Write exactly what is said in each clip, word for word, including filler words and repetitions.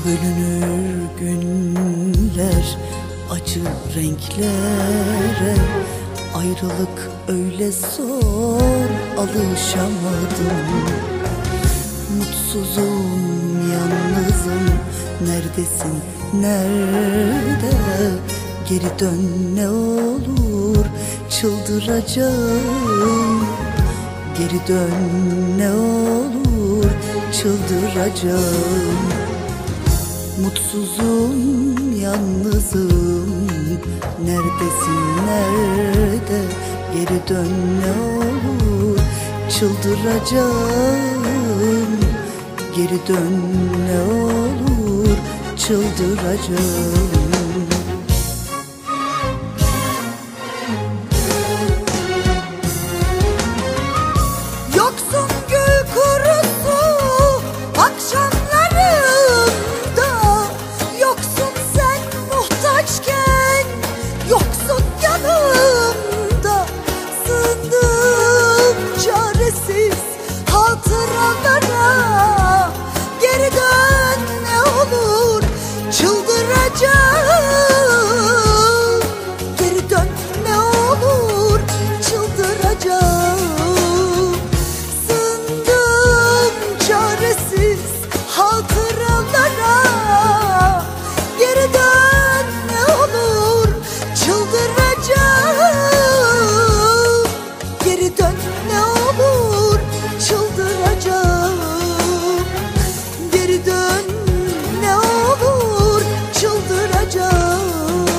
Bölünür günler acı renklere, ayrılık öyle zor, alışamadım. Mutsuzum, yalnızım, neredesin, nerede? Geri dön ne olur, çıldıracağım. Geri dön ne olur, çıldıracağım. Mutsuzum, yalnızım, neredesin, nerede? Geri dön ne olur, çıldıracağım. Geri dön ne olur, çıldıracağım. Yoksun gül kurusu akşamlarımda, yoksun sen muhtaçken, yoksun yanımda. Sığındım çaresiz hatıralara, geri dön ne olur, çıldıracağım. Geri dön ne olur, çıldıracağım. Sığındım çaresiz hatıralara, geri dön ne olur, çıldıracağım. Geri dön ne olur, çıldıracağım. Geri dön ne olur, çıldıracağım.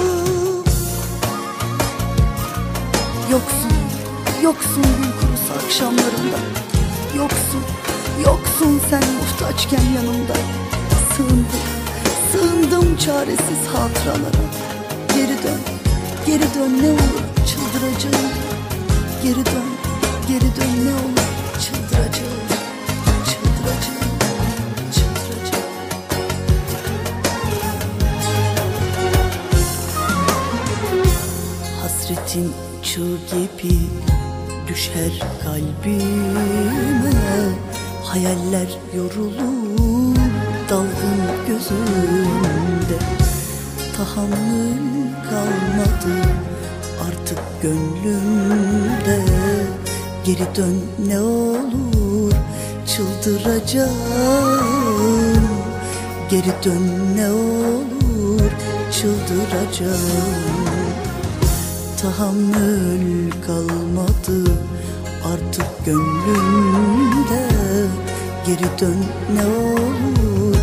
Yoksun, yoksun gül kurusu akşamlarımda, yoksun, yoksun sen muhtaçken yanımda. Sığındım, sığındım çaresiz hatıralara. Geri dön, geri dön ne olur, çıldıracağım. Geri dön, geri dön ne olur, çıldıracağım. Çıldıracağım, çıldıracağım. Hasretin çığ gibi düşer kalbime, hayaller yorulur dalgın gözümde. Tahammül kalmadı artık gönlümde. Geri dön ne olur, çıldıracağım. Geri dön ne olur, çıldıracağım. Tahammül kalmadı artık gönlümde. Geri dön ne olur,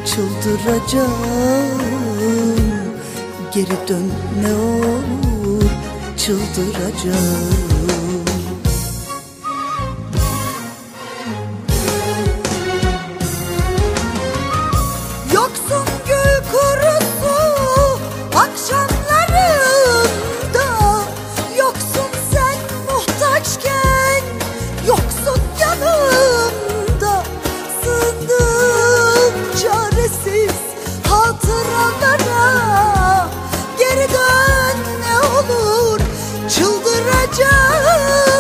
çıldıracağım. Geri dön ne olur, çıldıracağım. Yoksun gül kurusu akşamlarımda, yoksun sen muhtaçken, yoksun yanımda. Sığındım çaresiz hatıralara, geri dön ne olur, çıldıracağım.